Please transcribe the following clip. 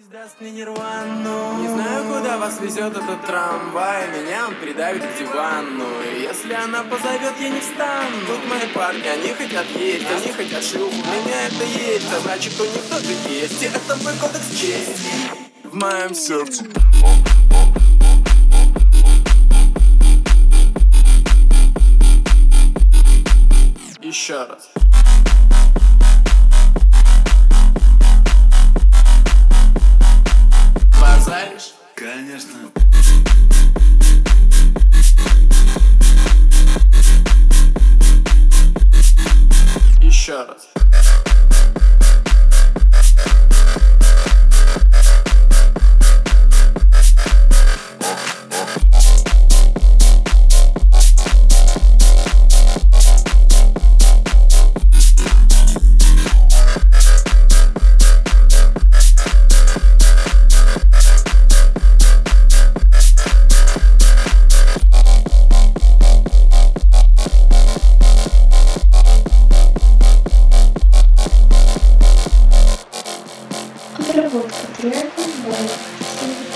Пусть даст мне нирвану. Не знаю, куда вас везет этот трамвай. Меня он придавит к дивану. И если она позовет, я не встану. Тут мои парни, они хотят есть, они хотят шлюху. У меня это есть, а значит у них тоже есть. И это мой кодекс чести в моем сердце. Еще раз. Базаришь? Конечно. Еще раз. Отработка трека, бой,